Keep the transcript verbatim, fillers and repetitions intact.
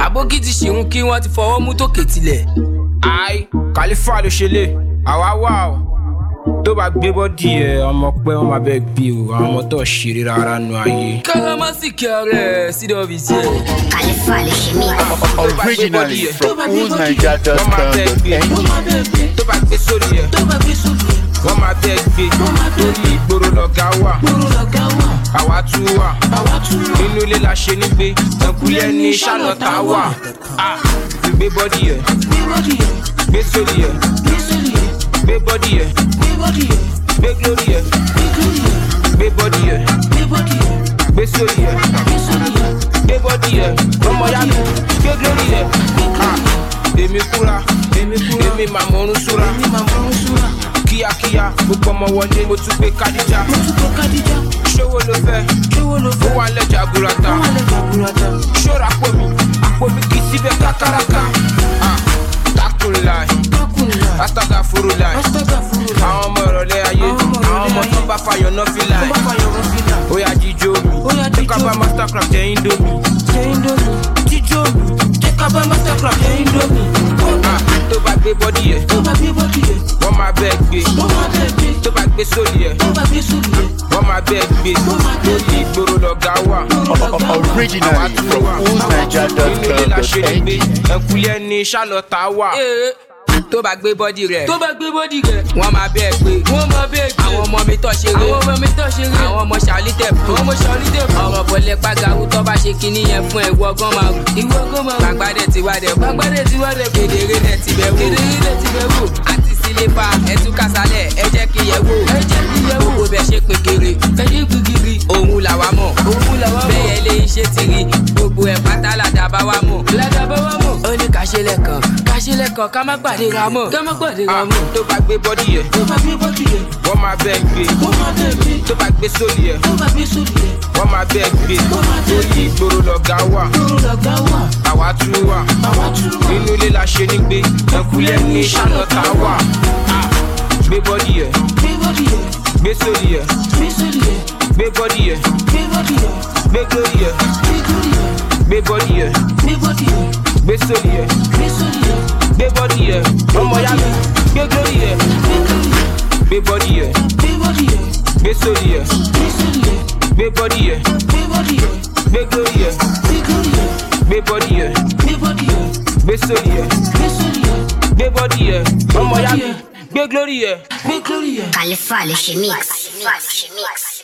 Àbókí ti ṣìrún kí wọ́n ti fọwọ́ mú tó kètìlẹ̀. Ai, Khalifa ló ṣe lé, àwa wà o. Tó bá gbé bọ́dì ẹ̀ ọmọ pé wọ́n máa bẹ́ẹ̀ gbé o, àwọn ọmọ tó ṣeré rárá nu ayé. Káràmásìkì ààrẹ sídọ̀bìsì ẹ̀. Khalifa ló ṣe mí. Originally from who's Naija dot com dot n g. Tó bá gbé sórí ẹ̀, wọ́n máa bẹ́ẹ̀ gbé. Torí ìgboro lọ̀gá wà, àwa tún wà. Inú ilé la ṣe nígbé, ẹ̀kúlẹ̀ ní ṣàlọ́tà wà. Gbé bọ́dì ẹ̀, gbé sórí ẹ̀, gbé bọ́dì ẹ̀, gbé glory ẹ̀, gbé bọ́dì ẹ̀, gbé sórí ẹ̀, gbé bọ́dì ẹ̀, ọmọ yá mi, gbé glory ẹ̀. Èmi kúra, èmi máa mọ̀rún súra. Kíákíá, gbogbo ọmọ wọlé, mo tún gbé Kádíjà. Ṣówó ló fẹ́, ó wà lẹ́jà burata. Ṣọ́ra pò mí, àpò mi kì í síbẹ̀ kákàràkà. Takunlai, astaga furulai. Àwọn ọmọ ìrọ̀lẹ́ ayé, àwọn ọmọ tó bá fayọ̀ náà fi láì. Ó yá jíjó mi, jẹ́ ká bá mastercraft jẹ́ indomie. Jíjó mi, jẹ́ ká bá mastercraft jẹ́ indomie. Tó bá gbé bọ́dì ẹ̀, wọ́n máa bẹ́ẹ̀ gbé. Tó bá gbé sórí ẹ̀, wọ́n máa bẹ́ẹ̀ gbé. Lórí ìgboro lọ̀gá wà. Originally from who's Naija dot com dot n g. Ẹ̀kúlẹ̀ ní ṣàlọ́tà wà. Tó bá gbé bọ́dì rẹ̀. Tó bá gbé bọ́dì rẹ̀. Wọ́n máa bẹ́ẹ̀ gbé. Wọ́n máa bẹ́ẹ̀ gbé. Àwọn ọmọ mi tọ́ ṣeré. Àwọn ọmọ mi tọ́ ṣeré. Àwọn ọmọ ṣàlítẹ̀ fún. Àwọn ọmọ ṣàlítẹ̀ fún. Ọ̀rọ̀ bọ̀lẹ̀ pàgàwù tó bá ṣe kinní yẹn fún ẹ̀ ìwọ gan máa rù. Ìwọ gan máa rù. Gbàgbádẹ̀ ti wá dẹ̀ kú. Gbàgbádẹ̀ ti wá dẹ̀ kú. Kedere dẹ̀ ti bẹ̀ wò. Kedere dẹ̀ ti bẹ̀ wò. Àti sílífà ẹ̀tún kásálẹ̀ ẹ jẹ́ kí yẹ wò. Ẹ jẹ́ kí yẹ wò. Gbogbo bẹ̀ ṣe pé kéré. Ẹ ṣe pé kéré. Òun làwa mọ̀. Òun làwa mọ̀. Bẹ́ẹ̀ lé iṣẹ́ ti rí. Gbogbo ẹ̀ pátá làdàbá wa mọ̀. Làdàbá wa mọ̀. Ó ní ká ṣe lẹ́kàn. Ká ṣe lẹ́kàn ká má pàdé ra mọ̀. Ká má pàdé ra mọ̀. Tó bá gbé bọ́dì ẹ̀, Tó bá gbé bọ́dì rẹ̀. wọ́n máa bẹ́ẹ̀ gbé. Wọ́n máa bẹ́ẹ̀ gbé. Tó bá gbé sórí ẹ̀, Tó bá gbé sórí rẹ̀. wọ́n máa bẹ́ẹ̀ gbé. Lórí ìgboro lọ̀gá wà, Lọ̀gá wà. àwa tún wà. Àwa tún wà. Inú ilé la ṣe nígbé, ẹ̀kúlẹ̀ ní ṣàlọ́tà wà. Gbé bọ́dì ẹ̀, Gbé bọ́dì rẹ̀. gbé sórí ẹ̀, Gbé sórí rẹ̀. gbé bọ́dì ẹ̀, Gbé bọ́dì rẹ̀. gbé glory ẹ̀, Gbé glory rẹ̀. gbé bọ́dì ẹ̀, Gbé bọ́dì rẹ̀. gbé sórí ẹ̀, Gbé sórí rẹ̀. gbé bọ́dì ẹ̀, ọmọ yá mi, gbé glory ẹ̀, Gbé glory rẹ̀. gbé bọ́dì ẹ̀, Gbé bọ́dì rẹ̀. gbé sórí ẹ̀, Gbé sórí rẹ̀. gbé bọ́dì ẹ̀, Gbé bọ́dì rẹ̀. gbé glory ẹ̀, Gbé glory rẹ̀. gbé bọ́dì ẹ̀, Gbé bọ́dì rẹ̀. gbé sórí ẹ̀, Gbé sórí rẹ̀. gbé bọ́dì ẹ̀, ọmọ yá mi, gbé glory ẹ̀. Gbé glory rẹ̀. Khalifa ló ṣe mix.